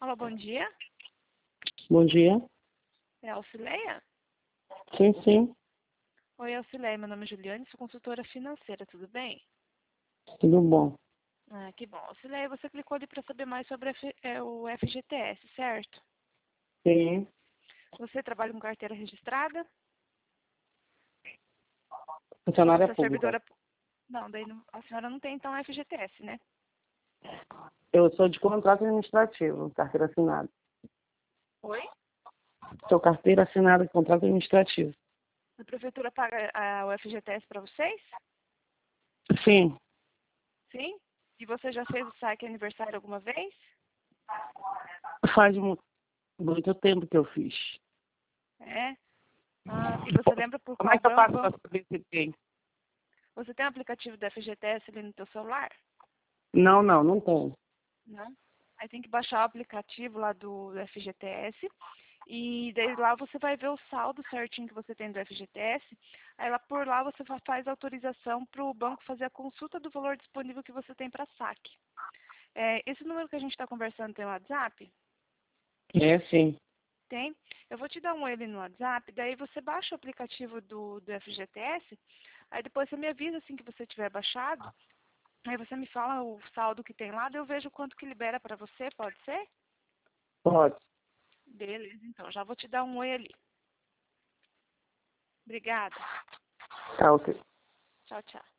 Alô, bom dia. Bom dia. É a Alcileia? Sim, sim. Oi, Alcileia. Meu nome é Juliane, sou consultora financeira, tudo bem? Tudo bom. Ah, que bom. Alcileia, você clicou ali para saber mais sobre o FGTS, certo? Sim. Você trabalha com carteira registrada? Ou Funcionária você é pública. servidora... Não, a senhora não tem, então, FGTS, né? Eu sou de contrato administrativo, carteira assinada. Oi? Sou carteira assinada de contrato administrativo. A prefeitura paga o FGTS para vocês? Sim. Sim? E você já fez o saque aniversário alguma vez? Faz muito tempo que eu fiz. É? Ah, e você lembra por Como é qual que eu faço banco? para saber se tem? Você tem o aplicativo do FGTS ali no teu celular? Não tem. Não? Aí tem que baixar o aplicativo lá do FGTS e daí lá você vai ver o saldo certinho que você tem do FGTS. Aí lá por lá você faz autorização para o banco fazer a consulta do valor disponível que você tem para saque. Esse número que a gente está conversando tem WhatsApp? É, sim. Tem. Eu vou te dar um ele no WhatsApp, daí você baixa o aplicativo do FGTS, aí depois você me avisa assim que você tiver baixado. Aí você me fala o saldo que tem lá, daí eu vejo quanto que libera para você, pode ser? Pode. Beleza, então. Já vou te dar um oi ali. Obrigada. Tá, ok. Tchau, tchau.